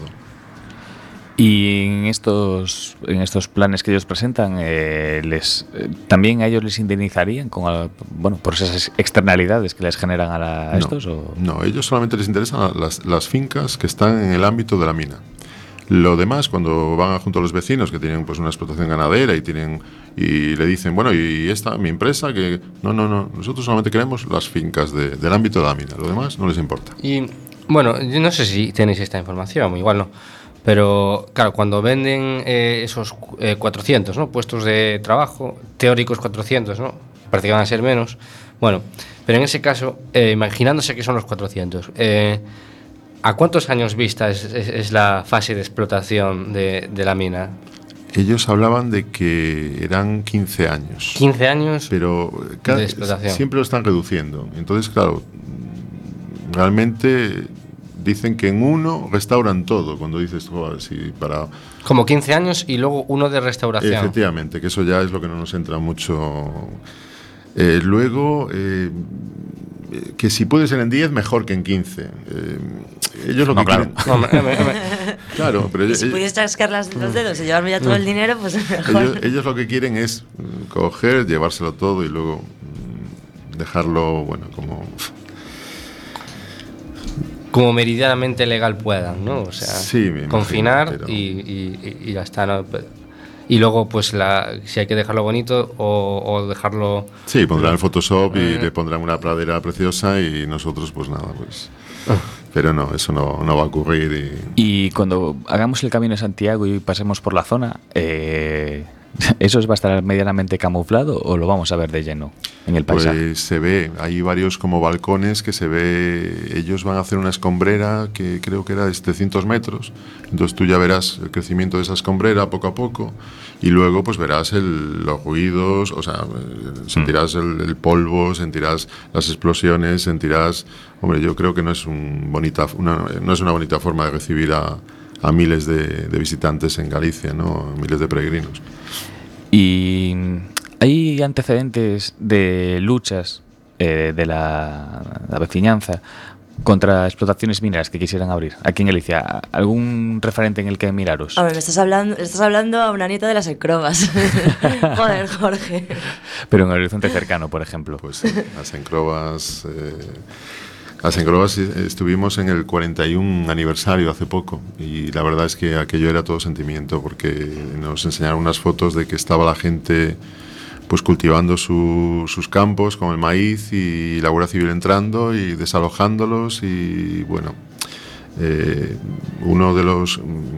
Y en estos planes que ellos presentan, ¿también a ellos les indemnizarían por esas externalidades que les generan a estos? ¿O? No, ellos solamente les interesan las fincas que están en el ámbito de la mina. Lo demás, cuando van junto a los vecinos que tienen pues una explotación ganadera y le dicen, bueno, y esta, mi empresa, que no, nosotros solamente queremos las fincas del ámbito de la mina, lo demás no les importa. Y bueno, yo no sé si tenéis esta información, igual no, pero claro, cuando venden esos 400, ¿no?, puestos de trabajo, teóricos 400, ¿no?, parece que van a ser menos, bueno, pero en ese caso, imaginándose que son los 400, ¿a cuántos años vista es la fase de explotación de la mina? Ellos hablaban de que eran 15 años. 15 años pero de explotación. Siempre lo están reduciendo. Entonces, claro, realmente dicen que en uno restauran todo. Cuando dices, para... Como 15 años y luego uno de restauración. Efectivamente, que eso ya es lo que no nos entra mucho. Luego... que si puede ser en 10, mejor que en 15. Ellos lo que quieren... Claro, pero si pudiese chascar los dedos y llevarme ya todo el dinero, pues mejor. Ellos lo que quieren es coger, llevárselo todo y luego dejarlo, bueno, como meridianamente legal puedan, ¿no? O sea, sí, confinar pero... y ya está, ¿no? Y luego, pues, si hay que dejarlo bonito o dejarlo... Sí, pondrán el Photoshop y le pondrán una pradera preciosa y nosotros, pues nada, pues... Pero no, eso no va a ocurrir. Y cuando hagamos el Camino de Santiago y pasemos por la zona, ¿eso va a estar medianamente camuflado o lo vamos a ver de lleno en el paisaje? Pues se ve, hay varios como balcones que se ve, ellos van a hacer una escombrera que creo que era de 700 metros, entonces tú ya verás el crecimiento de esa escombrera poco a poco y luego pues verás los ruidos, o sea, sentirás el polvo, sentirás las explosiones, sentirás, hombre, yo creo que no es una bonita forma de recibir a miles de visitantes en Galicia, ¿no? Miles de peregrinos. Y hay antecedentes de luchas de la veciñanza contra explotaciones mineras que quisieran abrir aquí en Galicia. ¿Algún referente en el que miraros? Hombre, estás hablando a una nieta de las encrobas. Joder, Jorge. Pero en el horizonte cercano, por ejemplo. Pues las encrobas... Las engrobas estuvimos en el 41 aniversario hace poco y la verdad es que aquello era todo sentimiento porque nos enseñaron unas fotos de que estaba la gente pues cultivando sus campos con el maíz y la Guardia Civil entrando y desalojándolos y bueno, uno de los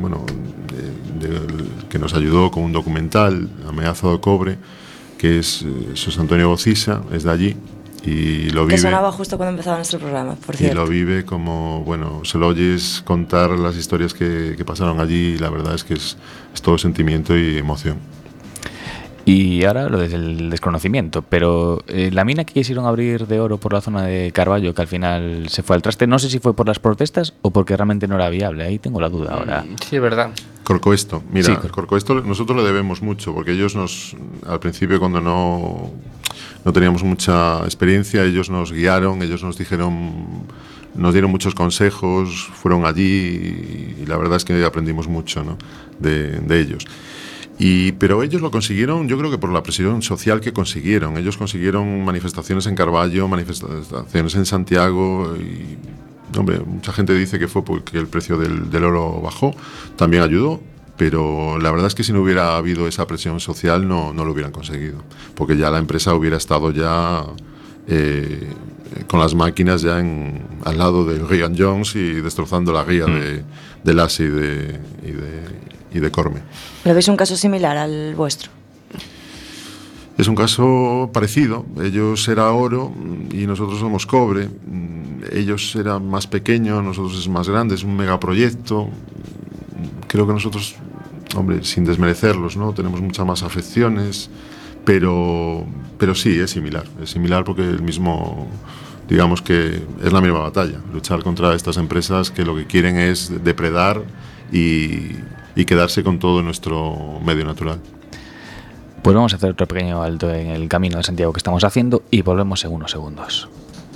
que nos ayudó con un documental, Amenaza de Cobre, que es José Antonio Gocisa, es de allí y lo vive. Que sonaba justo cuando empezaba nuestro programa, por cierto. Y lo vive como, bueno, se lo oyes contar las historias que pasaron allí y la verdad es que es todo sentimiento y emoción. Y ahora lo del desconocimiento, pero la mina que quisieron abrir de oro por la zona de Carballo, que al final se fue al traste, no sé si fue por las protestas o porque realmente no era viable, ahí tengo la duda ahora. Sí, es verdad. Corcoesto, mira, Sí, Corcoesto nosotros le debemos mucho, porque ellos al principio cuando no teníamos mucha experiencia, ellos nos guiaron, ellos nos dieron muchos consejos, fueron allí y la verdad es que aprendimos mucho, ¿no? de ellos. Pero ellos lo consiguieron, yo creo que por la presión social que consiguieron. Ellos consiguieron manifestaciones en Carballo, manifestaciones en Santiago y, hombre, mucha gente dice que fue porque el precio del oro bajó, también ayudó, pero la verdad es que si no hubiera habido esa presión social no lo hubieran conseguido, porque ya la empresa hubiera estado ya con las máquinas ya al lado del Rian Jones y destrozando la guía de Lassi y de Corme. ¿Le veis un caso similar al vuestro? Es un caso parecido. Ellos era oro y nosotros somos cobre. Ellos eran más pequeños, nosotros es más grande, es un megaproyecto. Creo que nosotros, hombre, sin desmerecerlos, ¿no? Tenemos muchas más afecciones, pero sí, es similar porque digamos que es la misma batalla, luchar contra estas empresas que lo que quieren es depredar y quedarse con todo nuestro medio natural. Pues vamos a hacer otro pequeño alto en el camino de Santiago que estamos haciendo y volvemos en unos segundos.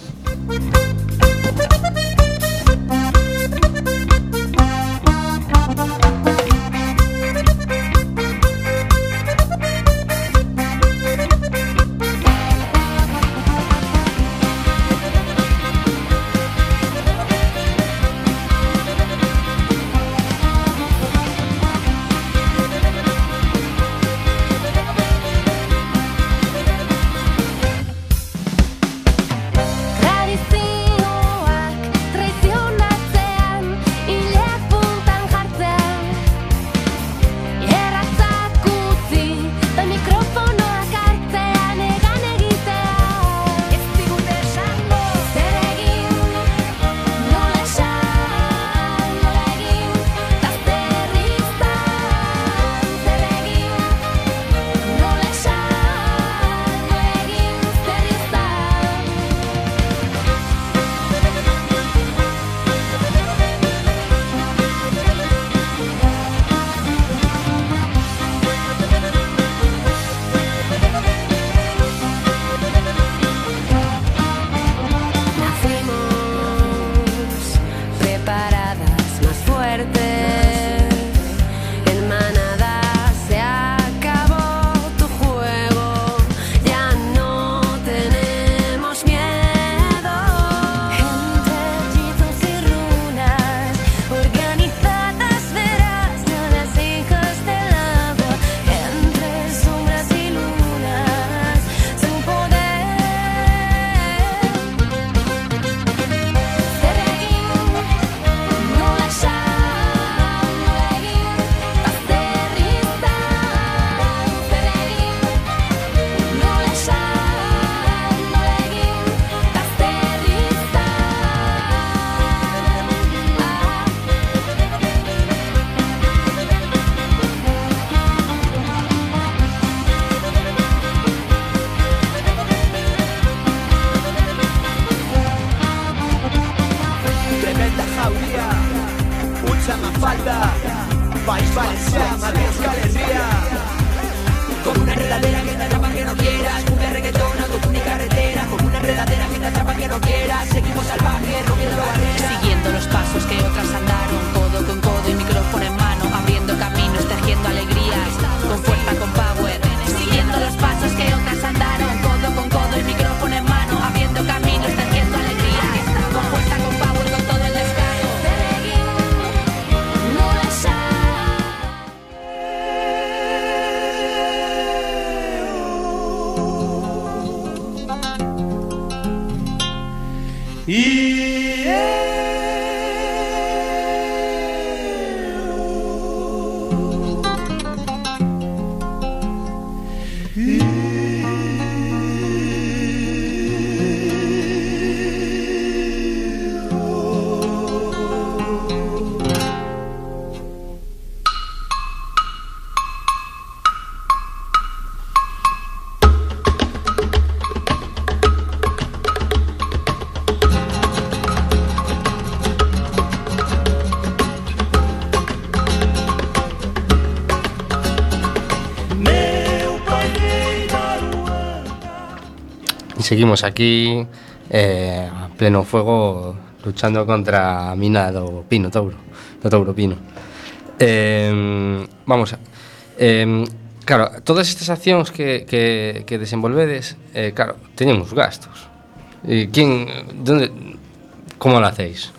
Siguiendo los pasos que otras andaron, codo con codo y micrófono en mano, abriendo caminos, tejiendo alegrías, con fuerza, con power. Siguiendo los pasos que otras andaron, codo con codo y micrófono en mano, abriendo caminos, tejiendo alegrías, con fuerza. seguimos aquí a pleno fuego luchando contra a mina do Touro Pino. Vamos a... claro, todas estas accións que desenvolvedes, claro, teñen uns gastos. ¿Cómo lo hacéis?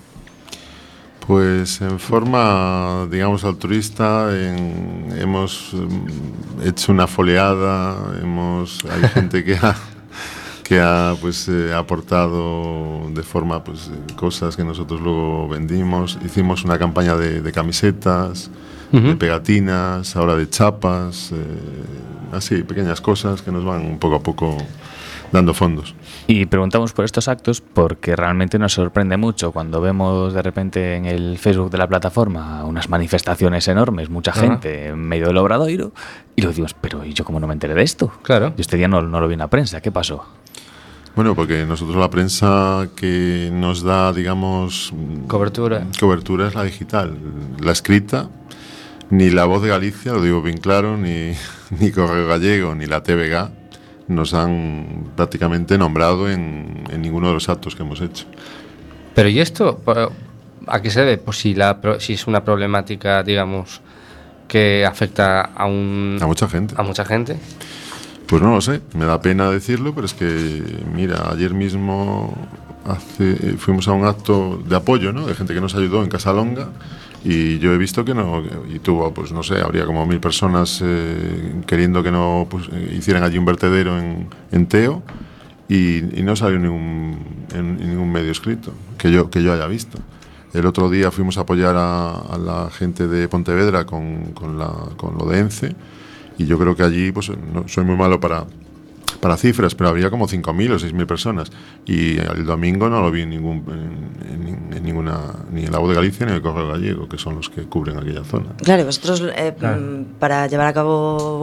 Pues en forma, digamos, altruista, hemos hecho una foliada, hay gente que ha aportado de forma cosas que nosotros luego vendimos. Hicimos una campaña de camisetas, de pegatinas, ahora de chapas, así, pequeñas cosas que nos van poco a poco dando fondos. Y preguntamos por estos actos porque realmente nos sorprende mucho cuando vemos de repente en el Facebook de la plataforma unas manifestaciones enormes, mucha gente en medio del Obradoiro, y luego decimos, pero ¿y yo cómo no me enteré de esto? Claro. Yo este día no lo vi en la prensa, ¿qué pasó? Bueno, porque nosotros la prensa que nos da, digamos... Cobertura es la digital. La escrita, ni La Voz de Galicia, lo digo bien claro, ni Correo Gallego, ni la TVG nos han prácticamente nombrado en ninguno de los actos que hemos hecho. Pero ¿y esto a qué se debe? Pues si es una problemática, digamos, que afecta a mucha gente. A mucha gente. Pues no lo sé, me da pena decirlo, pero es que, mira, ayer mismo fuimos a un acto de apoyo, ¿no?, de gente que nos ayudó en Casalonga, y yo he visto que no, y tuvo, pues no sé, habría como 1000 personas queriendo que no hicieran allí un vertedero en Teo, y no salió en ningún medio escrito que yo haya visto. El otro día fuimos a apoyar a la gente de Pontevedra con lo de ENCE, y yo creo que allí, pues no, soy muy malo para cifras, pero habría como 5.000 o 6.000 personas, y el domingo no lo vi en ninguna, ni en La Voz de Galicia ni en el Correo Gallego, que son los que cubren aquella zona. Claro, vosotros para llevar a cabo,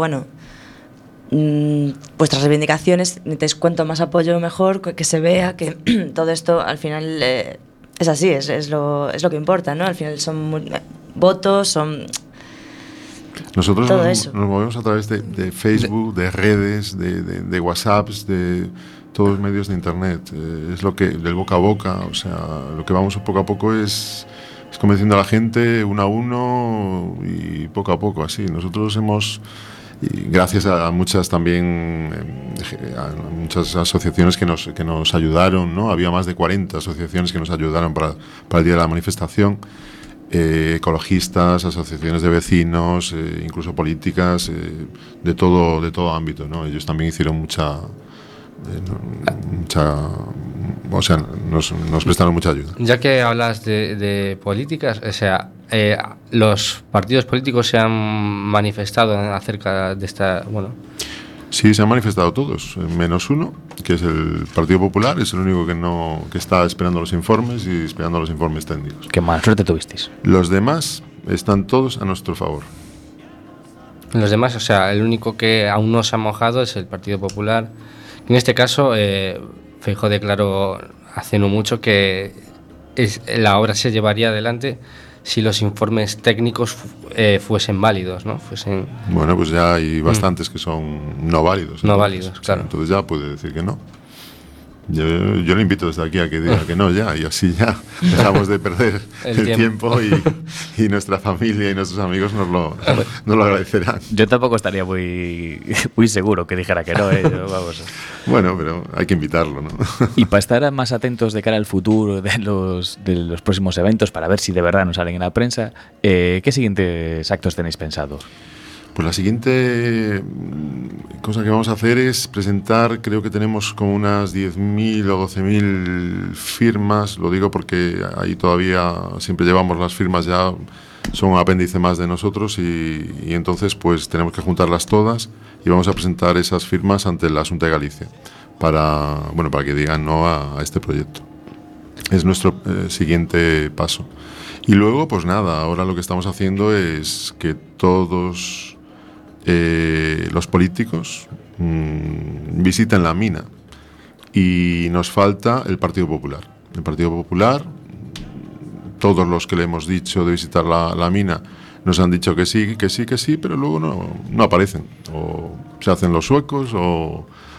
vuestras reivindicaciones, necesitáis cuanto más apoyo mejor, que se vea que todo esto al final es así, es lo que importa, ¿no? Al final son votos, son... Nosotros nos movemos a través de Facebook, de redes, de WhatsApps, de todos los medios de internet. Es lo que, del boca a boca, o sea, lo que vamos poco a poco es convenciendo a la gente uno a uno y poco a poco, así. Nosotros hemos, y gracias a muchas también, a muchas asociaciones que nos ayudaron, ¿no? Había más de 40 asociaciones que nos ayudaron para el día de la manifestación. Ecologistas, asociaciones de vecinos, incluso políticas, de todo ámbito, ¿no? Ellos también hicieron mucha, o sea, nos prestaron mucha ayuda. Ya que hablas de políticas, o sea, los partidos políticos se han manifestado acerca de esta, Sí, se han manifestado todos, menos uno, que es el Partido Popular, es el único que está esperando los informes y esperando los informes técnicos. Qué mala suerte tuvisteis. Los demás están todos a nuestro favor. Los demás, o sea, el único que aún no se ha mojado es el Partido Popular. En este caso, Feijóo declaró hace no mucho que la obra se llevaría adelante si los informes técnicos fuesen válidos, ¿no? Bueno, pues ya hay bastantes que son no válidos. No válidos, claro. Entonces ya puede decir que no. Yo le invito desde aquí a que diga que no ya, y así ya dejamos de perder el tiempo y nuestra familia y nuestros amigos nos lo agradecerán. Yo tampoco estaría muy seguro que dijera que no, vamos. Bueno, pero hay que invitarlo, ¿no? Y para estar más atentos de cara al futuro de los próximos eventos, para ver si de verdad nos salen en la prensa, ¿qué siguientes actos tenéis pensados? Pues la siguiente cosa que vamos a hacer es presentar, creo que tenemos como unas 10.000 o 12.000 firmas, lo digo porque ahí todavía siempre llevamos las firmas, ya son un apéndice más de nosotros, y entonces pues tenemos que juntarlas todas y vamos a presentar esas firmas ante la Xunta de Galicia para que digan no a este proyecto. Es nuestro siguiente paso. Y luego, pues nada, ahora lo que estamos haciendo es que todos los políticos visiten la mina, y nos falta el Partido Popular. El Partido Popular, todos los que le hemos dicho de visitar la mina nos han dicho que sí, pero luego no aparecen, o se hacen los suecos o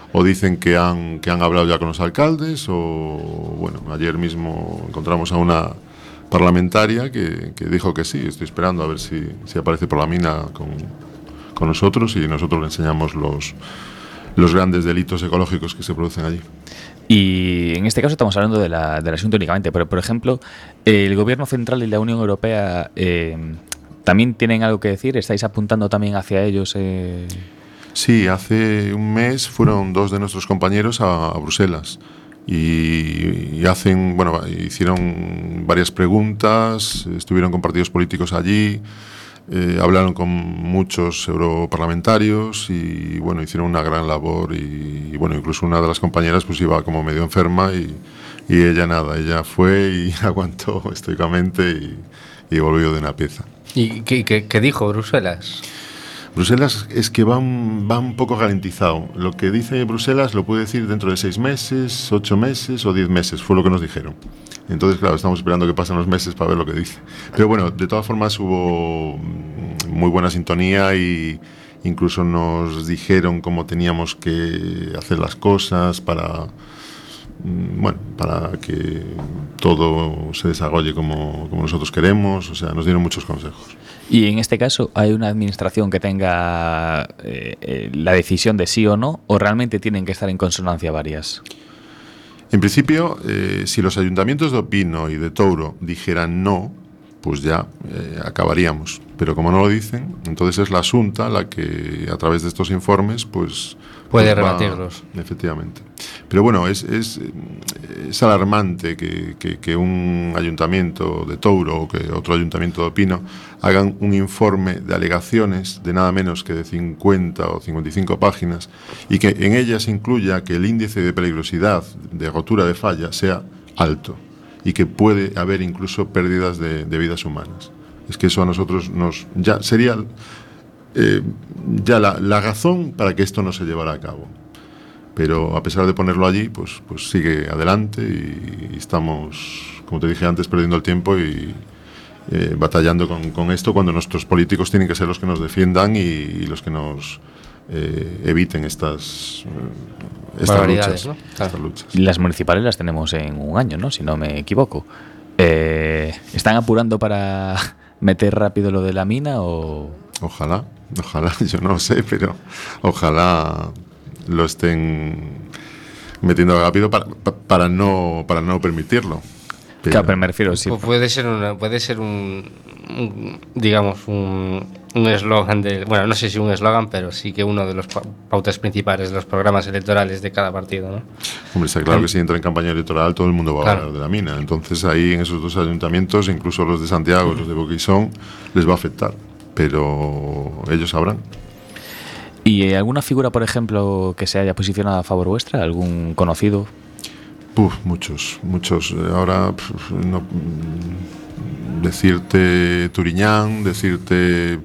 o dicen que han hablado ya con los alcaldes, o bueno, ayer mismo encontramos a una parlamentaria que dijo que sí. Estoy esperando a ver si aparece por la mina con nosotros y nosotros le enseñamos los grandes delitos ecológicos que se producen allí. Y en este caso estamos hablando del asunto únicamente, pero por ejemplo, el Gobierno Central y la Unión Europea también tienen algo que decir. ¿Estáis apuntando también hacia ellos? Sí, hace un mes fueron 2 de nuestros compañeros a Bruselas y hicieron varias preguntas, estuvieron con partidos políticos allí, hablaron con muchos europarlamentarios y bueno, hicieron una gran labor y bueno, incluso una de las compañeras pues iba como medio enferma y ella fue y aguantó estoicamente y volvió de una pieza. ¿Y qué dijo Bruselas? Bruselas es que va un poco ralentizado. Lo que dice Bruselas lo puede decir dentro de 6 meses, 8 meses o 10 meses, fue lo que nos dijeron. Entonces, claro, estamos esperando que pasen los meses para ver lo que dice. Pero bueno, de todas formas hubo muy buena sintonía y incluso nos dijeron cómo teníamos que hacer las cosas para que todo se desarrolle como nosotros queremos. O sea, nos dieron muchos consejos. Y en este caso, ¿hay una administración que tenga la decisión de sí o no, o realmente tienen que estar en consonancia varias? En principio, si los ayuntamientos de Opino y de Touro dijeran no, pues ya acabaríamos. Pero como no lo dicen, entonces es la Xunta la que, a través de estos informes, pues puede rebatirlos. Efectivamente. Pero bueno, es alarmante que un ayuntamiento de Touro o que otro ayuntamiento de Opino hagan un informe de alegaciones de nada menos que de 50 o 55 páginas y que en ellas incluya que el índice de peligrosidad de rotura de falla sea alto y que puede haber incluso pérdidas de vidas humanas. Es que eso a nosotros ya sería la razón para que esto no se llevara a cabo. Pero a pesar de ponerlo allí, pues sigue adelante y estamos, como te dije antes, perdiendo el tiempo y batallando con esto cuando nuestros políticos tienen que ser los que nos defiendan y los que nos eviten estas luchas, ¿no? estas luchas. Y las municipales las tenemos en un año, ¿no? Si no me equivoco. ¿Están apurando para meter rápido lo de la mina o...? Ojalá, yo no lo sé, pero ojalá lo estén metiendo rápido para no permitirlo. Claro, pero me refiero, sí. Puede ser un eslogan bueno, no sé si un eslogan, pero sí que uno de los pautas principales de los programas electorales de cada partido, ¿no? Hombre, está claro que si entra en campaña electoral todo el mundo va a hablar de la mina. Entonces ahí en esos 2 ayuntamientos, incluso los de Santiago y los de Boquisón, les va a afectar. Pero ellos sabrán. ¿Y alguna figura, por ejemplo, que se haya posicionado a favor vuestra? ¿Algún conocido? Muchos. Ahora, no, decirte Turiñán, decirte...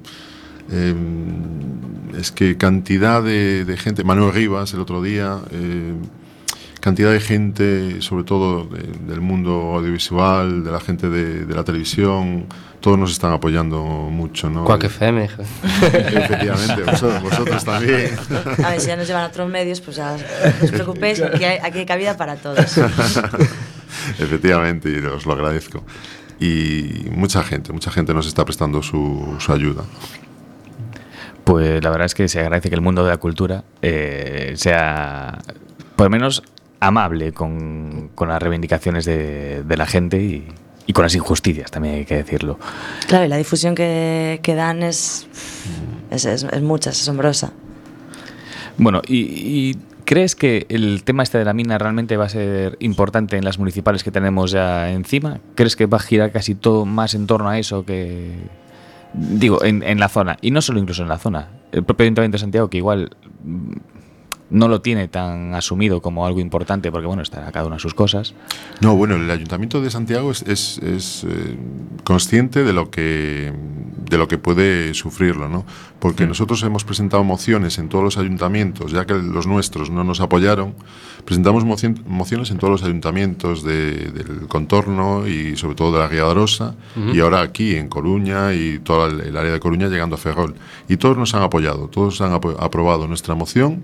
es que cantidad de gente... Manuel Rivas el otro día... cantidad de gente, sobre todo del mundo audiovisual, de la gente de la televisión, todos nos están apoyando mucho, ¿no? Quack FM. Efectivamente, vosotros también. A ver, si ya nos llevan a otros medios, pues ya no os preocupéis, aquí hay cabida para todos. Efectivamente, y os lo agradezco. Y mucha gente nos está prestando su ayuda. Pues la verdad es que se agradece que el mundo de la cultura sea, por lo menos, amable con las reivindicaciones de la gente y con las injusticias, también hay que decirlo. Claro, y la difusión que dan es mucha, es asombrosa. Bueno, ¿y crees que el tema este de la mina realmente va a ser importante en las municipales que tenemos ya encima? ¿Crees que va a girar casi todo más en torno a eso que... Digo, en la zona, y no solo incluso en la zona? El propio Ayuntamiento de Santiago, que igual no lo tiene tan asumido como algo importante, porque bueno, está cada una a sus cosas. No, bueno, el Ayuntamiento de Santiago es consciente de lo que puede sufrirlo, ¿no? Porque nosotros hemos presentado mociones en todos los ayuntamientos, ya que los nuestros no nos apoyaron, presentamos mociones en todos los ayuntamientos del contorno y sobre todo de la Ría de Arosa, y ahora aquí en Coruña y toda el área de Coruña llegando a Ferrol. Y todos nos han apoyado, todos han aprobado nuestra moción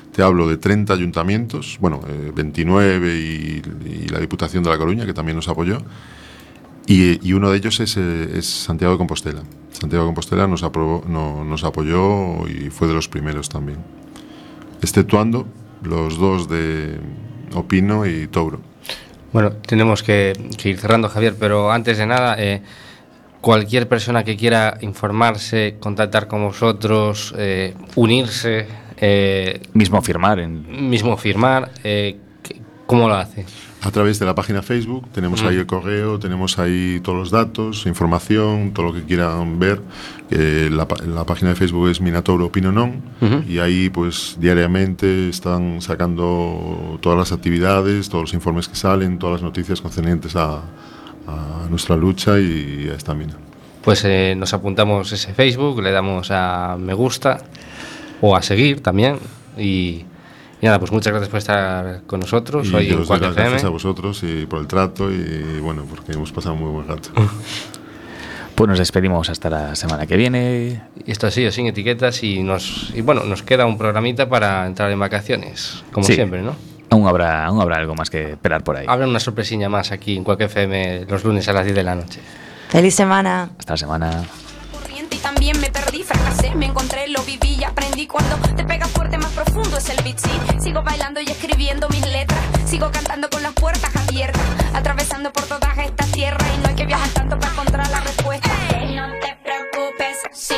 te hablo de 30 ayuntamientos, bueno, 29 y la Diputación de La Coruña, que también nos apoyó, y uno de ellos es Santiago de Compostela. Santiago de Compostela nos apoyó y fue de los primeros también, exceptuando los dos de Opino y Touro. Bueno, tenemos que ir cerrando, Javier, pero antes de nada, cualquier persona que quiera informarse, contactar con vosotros, unirse, mismo firmar. ¿Cómo lo hace? A través de la página Facebook, tenemos ahí el correo, tenemos ahí todos los datos, información, todo lo que quieran ver. La página de Facebook es Mina Touro Opino Non, y ahí pues diariamente están sacando todas las actividades, todos los informes que salen, todas las noticias concernientes a nuestra lucha y a esta mina. Pues nos apuntamos ese Facebook, le damos a me gusta o a seguir también y nada, pues muchas gracias por estar con nosotros y hoy en Quack FM. Gracias a vosotros y por el trato y bueno, porque hemos pasado un muy buen rato. Pues nos despedimos hasta la semana que viene. Y esto ha sido Sin Etiquetas y bueno, nos queda un programita para entrar en vacaciones, como siempre, ¿no? Aún habrá algo más que esperar por ahí. Habrá una sorpresiña más aquí en Quack FM los lunes a las 10 de la noche. ¡Feliz semana! Hasta la semana. Y también me perdí, fracasé, me encontré, lo viví y aprendí. Cuando te pega fuerte, más profundo es el beat, sí. Sigo bailando y escribiendo mis letras, sigo cantando con las puertas abiertas, atravesando por toda esta tierra. Y no hay que viajar tanto para encontrar la respuesta.